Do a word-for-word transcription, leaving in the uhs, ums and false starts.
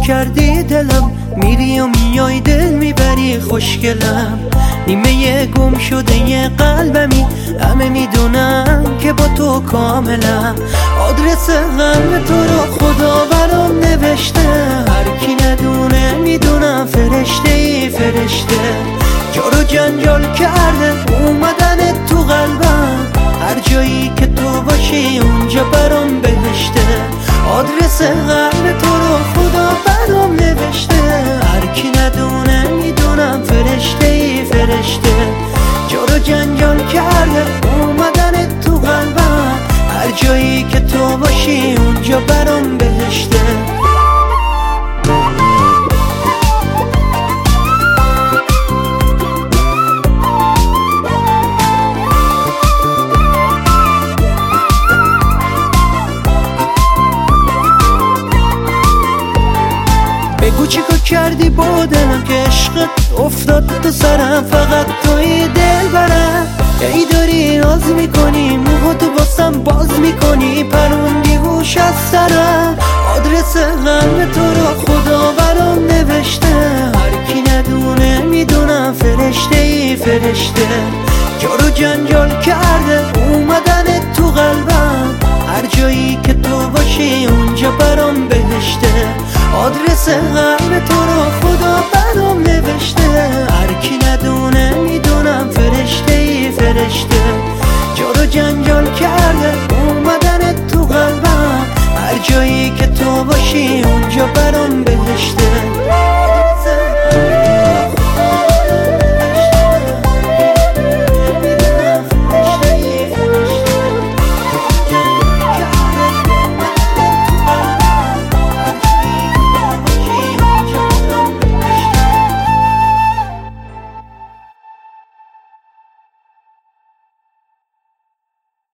کردی دلم، میری و میای دل میبری خوشگلم. نیمه گم شده یه قلبمی، همه میدونم که با تو کاملم. آدرس قلب تو رو خدا برام نوشته، هر کی ندونه میدونم فرشته ای فرشته. جارو جنجال کرده اومدن تو قلبم، هر جایی که تو باشی اونجا برام بهشته. آدرس قلب تو رو خدا برام نوشته، هر کی ندونه میدونم فرشته ای فرشته. جارو جنجال کرده اومدن تو قلبم، هر جایی که تو باشی اونجا برام بهشته. بگو چیکار کردی با دلم که عشقت افتاد تو سرم، فقط توی دل برم. ای داری ناز میکنی، موها تو باسم باز میکنی، پروندی هوش از سرم. آدرس قلب تو رو خدا برام نوشته، هر کی ندونه میدونم فرشته ای فرشته. جارو جنجال کرده اومدن تو قلبم، هر جایی که تو باشی اونجا برام بهشته. آدرس قلب تو رو خدا برام نوشته، هر کی